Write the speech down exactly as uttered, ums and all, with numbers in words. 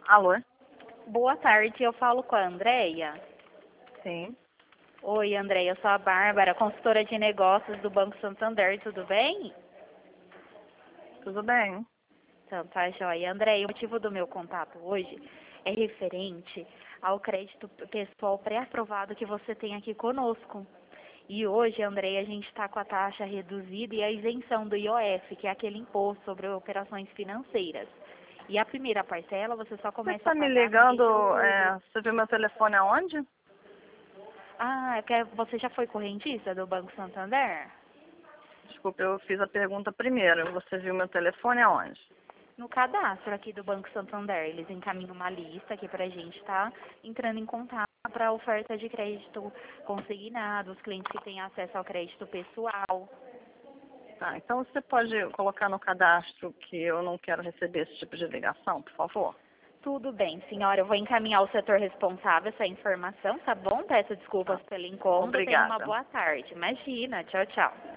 Alô? Boa tarde, eu falo com a Andréia. Sim, Oi, Andréia, eu sou a Bárbara, consultora de negócios do Banco Santander, tudo bem? tudo bem. Então, tá joia. Andréia, o motivo do meu contato hoje é referente ao crédito pessoal pré-aprovado que você tem aqui conosco. E hoje, Andréia, a gente está com a taxa reduzida e a isenção do I O F, que é aquele imposto sobre operações financeiras. E a primeira parcela você só Você começa a está me pagar no mês ligando, de outubro. é, você viu meu telefone aonde? Ah, é que você já foi correntista do Banco Santander? Desculpa, eu fiz a pergunta primeiro. Você viu meu telefone aonde? No cadastro aqui do Banco Santander, eles encaminham uma lista aqui para a gente estar entrando em contato para oferta de crédito consignado, os clientes que têm acesso ao crédito pessoal. Tá, então você pode colocar no cadastro que eu não quero receber esse tipo de ligação, por favor? Tudo bem, senhora, eu vou encaminhar ao setor responsável essa informação, tá bom? Peço desculpas Tá, pelo incômodo, tenha uma obrigada. boa tarde. Imagina, tchau, tchau.